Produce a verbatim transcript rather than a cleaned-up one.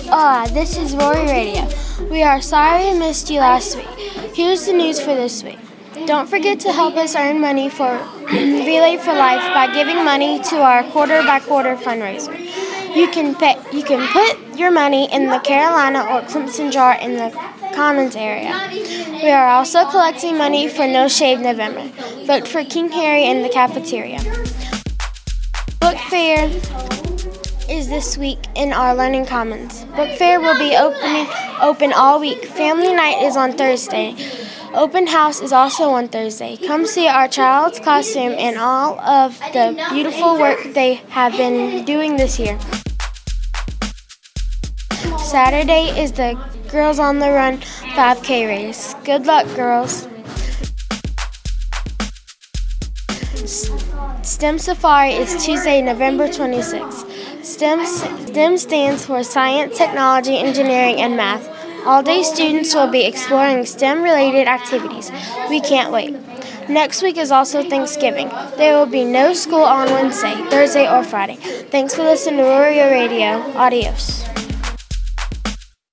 Ah, this is Rory Radio. We are sorry we missed you last week. Here's the news for this week. Don't forget to help us earn money for Relay for Life by giving money to our quarter by quarter fundraiser. You can pay, you can put your money in the Carolina or Clemson jar in the Commons area. We are also collecting money for No Shave November. Vote for King Harry in the cafeteria. Book Fair is this week in our Learning Commons. Book Fair will be opening open all week. Family Night is on Thursday. Open House is also on Thursday. Come see our child's costume and all of the beautiful work they have been doing this year. Saturday is the Girls on the Run five K race. Good luck, girls. STEM Safari is Tuesday, November twenty-sixth. STEM, STEM stands for Science, Technology, Engineering, and Math. All-day students will be exploring STEM-related activities. We can't wait. Next week is also Thanksgiving. There will be no school on Wednesday, Thursday, or Friday. Thanks for listening to Rory Radio. Adios.